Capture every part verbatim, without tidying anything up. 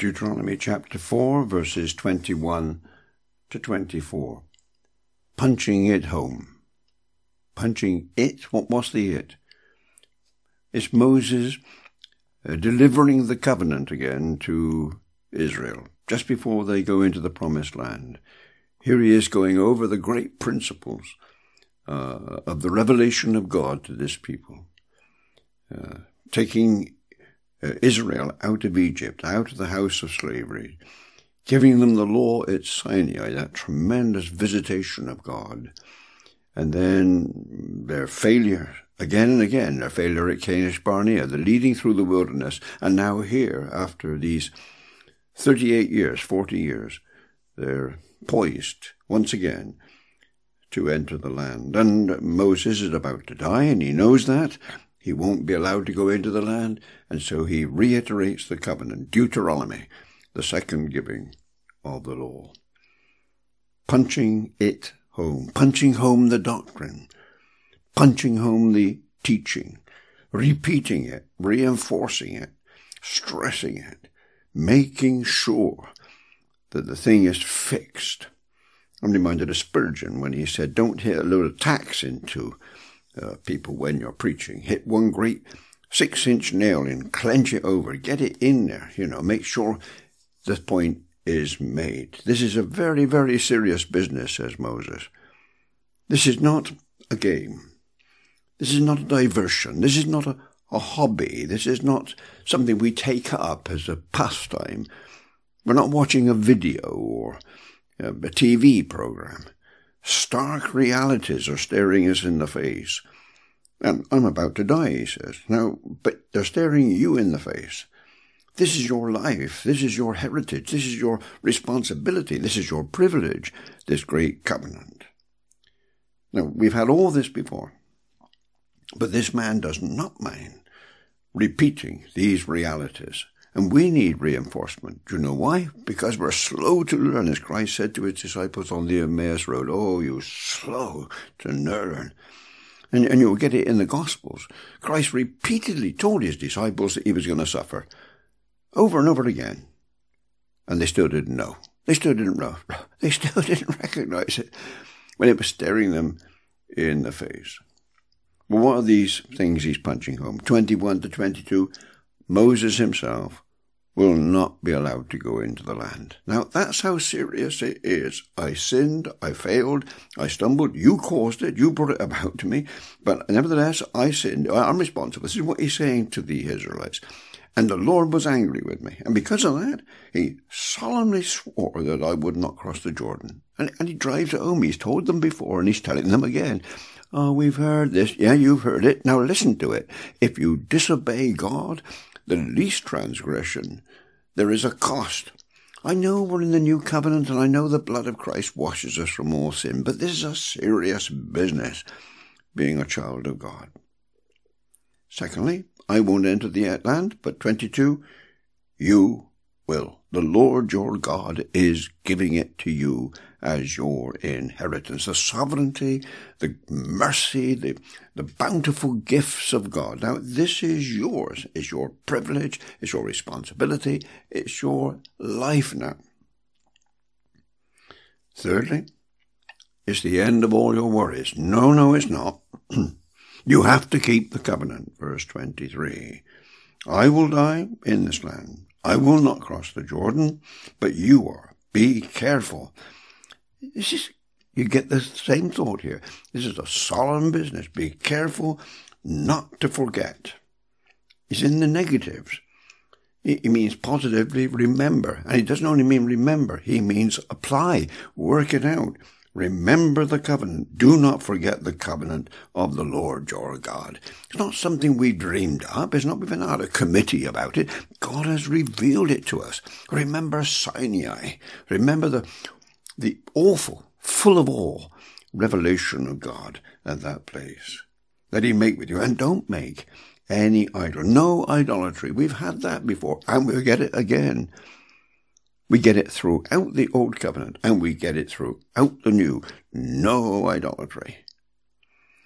Deuteronomy chapter four, verses twenty-one to twenty-four. Punching it home. Punching it? What was the it? It's Moses uh, delivering the covenant again to Israel, just before they go into the promised land. Here he is going over the great principles uh, of the revelation of God to this people, uh, taking uh, Israel out of Egypt, out of the house of slavery, giving them the law at Sinai, that tremendous visitation of God, and then their failure again and again, their failure at Kadesh Barnea, the leading through the wilderness, and now here, after these thirty-eight years, forty years, they're poised once again to enter the land. And Moses is about to die, and he knows that. He won't be allowed to go into the land, and so he reiterates the covenant, Deuteronomy, the second giving of the law. Punching it home, punching home the doctrine, punching home the teaching, repeating it, reinforcing it, stressing it, making sure that the thing is fixed. I'm reminded of Spurgeon when he said, don't hit a load of tacks into uh, people when you're preaching. Hit one great six-inch nail in, clench it over, get it in there, you know, make sure the point is made. This is a very, very serious business, says Moses. This is not a game. This is not a diversion. This is not a, a hobby. This is not something we take up as a pastime. We're not watching a video or a T V program. Stark realities are staring us in the face. And I'm about to die, he says. Now, but they're staring you in the face. This is your life. This is your heritage. This is your responsibility. This is your privilege, this great covenant. Now, we've had all this before, but this man does not mind repeating these realities. And we need reinforcement. Do you know why? Because we're slow to learn, as Christ said to his disciples on the Emmaus Road. Oh, you slow to learn. And, and you'll get it in the Gospels. Christ repeatedly told his disciples that he was going to suffer, over and over again. And they still didn't know. They still didn't know. They still didn't recognize it when it was staring them in the face. Well, what are these things he's punching home? twenty-one to twenty-two, Moses himself will not be allowed to go into the land. Now, that's how serious it is. I sinned, I failed, I stumbled, you caused it, you brought it about to me, but nevertheless, I sinned, I'm responsible. This is what he's saying to the Israelites. And the Lord was angry with me. And because of that, he solemnly swore that I would not cross the Jordan. And, and he drives it home. He's told them before, and he's telling them again. Oh, we've heard this. Yeah, you've heard it. Now listen to it. If you disobey God, the least transgression, there is a cost. I know we're in the new covenant, and I know the blood of Christ washes us from all sin, but this is a serious business, being a child of God. Secondly, I won't enter the land, but twenty-two, you will. The Lord your God is giving it to you as your inheritance. The sovereignty, the mercy, the, the bountiful gifts of God. Now, this is yours. It's your privilege. It's your responsibility. It's your life now. Thirdly, it's the end of all your worries. No, no, it's not. You have to keep the covenant, verse twenty-three. I will die in this land. I will not cross the Jordan, but you are. Be careful. This is, you get the same thought here. This is a solemn business. Be careful not to forget. It's in the negatives. He means positively remember. And he doesn't only mean remember. He means apply, work it out. Remember the covenant. Do not forget the covenant of the Lord your God. It's not something we dreamed up. It's not we've been had a committee about it. God has revealed it to us. Remember Sinai. Remember the, the awful, full of awe revelation of God at that place that he make with you. And don't make any idol. No idolatry. We've had that before, and we'll get it again. We get it throughout the Old Covenant, and we get it throughout the New. No idolatry.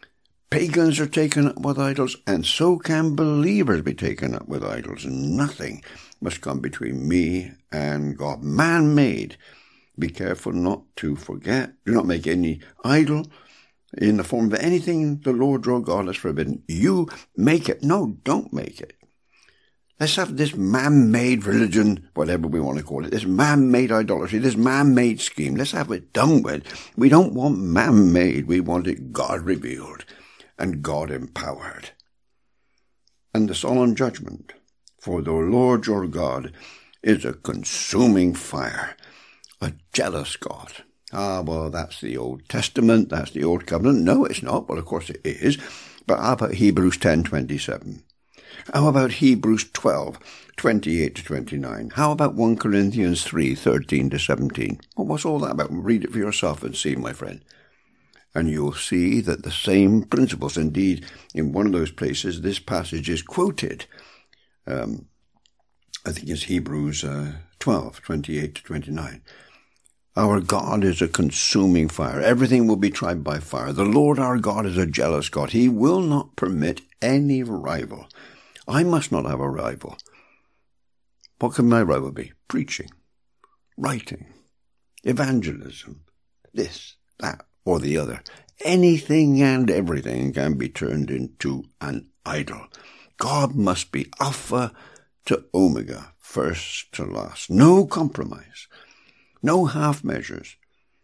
Pagans are taken up with idols, and so can believers be taken up with idols. Nothing must come between me and God. Man-made. Be careful not to forget. Do not make any idol in the form of anything the Lord your God has forbidden. You make it. No, don't make it. Let's have this man-made religion, whatever we want to call it, this man-made idolatry, this man-made scheme. Let's have it done with. We don't want man-made. We want it God-revealed and God-empowered. And the solemn judgment, for the Lord your God is a consuming fire, a jealous God. Ah, well, that's the Old Testament, that's the Old Covenant. No, it's not. Well, of course it is. But how about Hebrews ten twenty-seven? How about Hebrews twelve twenty-eight to twenty-nine? How about First Corinthians three thirteen to seventeen? Well, what's all that about? Read it for yourself and see, my friend. And you'll see that the same principles, indeed, in one of those places, this passage is quoted. Um, I think it's Hebrews uh, twelve twenty-eight to twenty-nine. Our God is a consuming fire. Everything will be tried by fire. The Lord our God is a jealous God. He will not permit any rival. I must not have a rival. What can my rival be? Preaching, writing, evangelism, this, that, or the other. Anything and everything can be turned into an idol. God must be Alpha to Omega, first to last. No compromise. No half measures.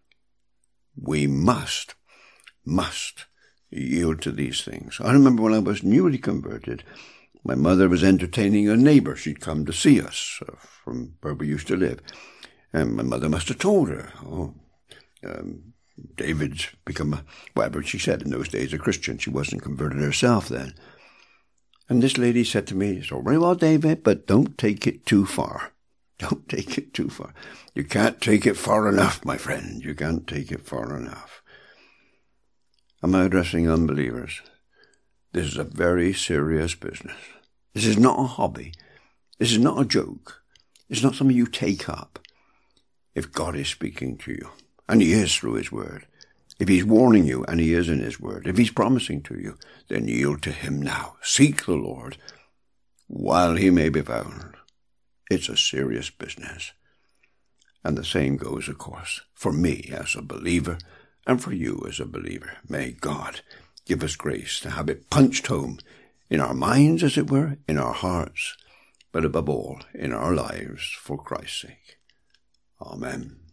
We must, must yield to these things. I remember when I was newly converted, my mother was entertaining a neighbour. She'd come to see us uh, from where we used to live. And my mother must have told her, oh, um, David's become, a, whatever she said in those days, a Christian. She wasn't converted herself then. And this lady said to me, it's all very well, David, but don't take it too far. Don't take it too far. You can't take it far enough, my friend. You can't take it far enough. Am I addressing unbelievers? This is a very serious business. This is not a hobby. This is not a joke. It's not something you take up. If God is speaking to you, and he is through his word, if he's warning you, and he is in his word, if he's promising to you, then yield to him now. Seek the Lord while he may be found. It's a serious business. And the same goes, of course, for me as a believer and for you as a believer. May God give us grace to have it punched home in our minds, as it were, in our hearts, but above all, in our lives for Christ's sake. Amen.